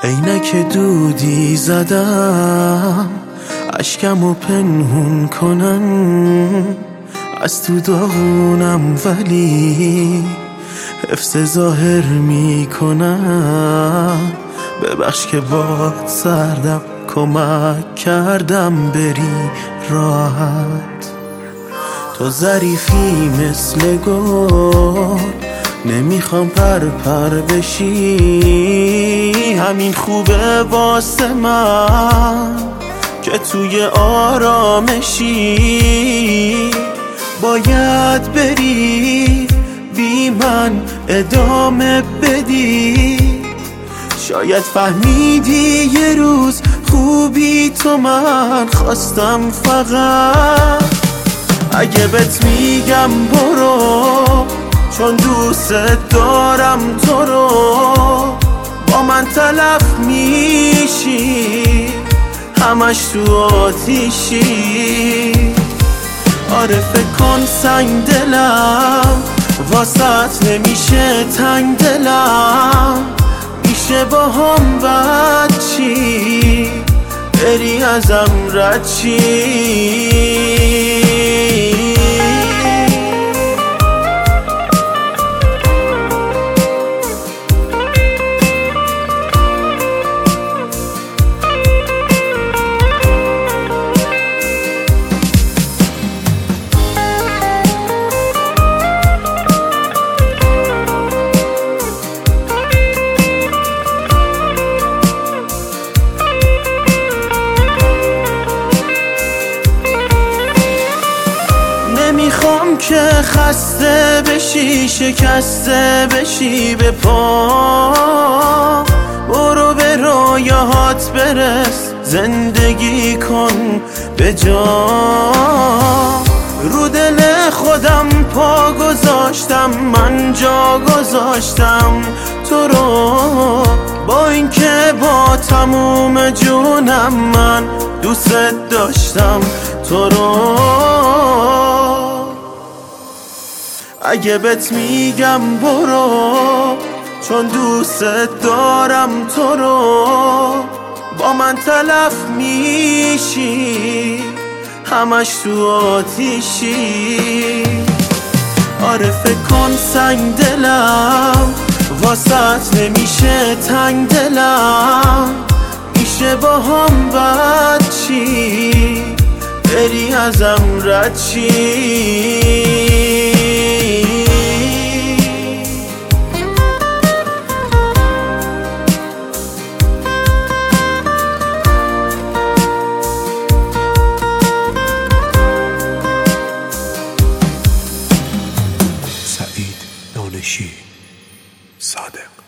عینک دودی زدم اشکمو پنهون کنم، از تو داغونم ولی حفظ ظاهر میکنم. ببخش که باد سردم، کمک کردم بری راحت. تو ظریفی مثل گل، نمیخوام پر بشی. همین خوبه واسه من که توی آرامشی. باید بری بی من ادامه بدی. شاید فهمیدی یه روز خوبی تو من خواستم فقط. اگه بهت میگم برو چون دوست دارم تو رو، با من تلف میشی همش تو آتیشی. آره فکر کن سنگ دلم واسط نمیشه تنگ دلم. میشه با هم بد چی بری ازم رد چی. نمیخوام که خسته بشی شکسته بشی به پا. برو به رویاهات برس، زندگی کن به جا. رو دل خودم پا گذاشتم، من جا گذاشتم تو رو. با اینکه با تموم جونم من دوست داشتم تو رو. اگه بهت میگم برو چون دوست دارم تو رو، با من تلف میشی همش تو آتیشی. آره فکر کن سنگ دلم واسط نمیشه تنگ دلم. میشه با هم بد چی بری ازم رد چی. سعید دانشی صادق.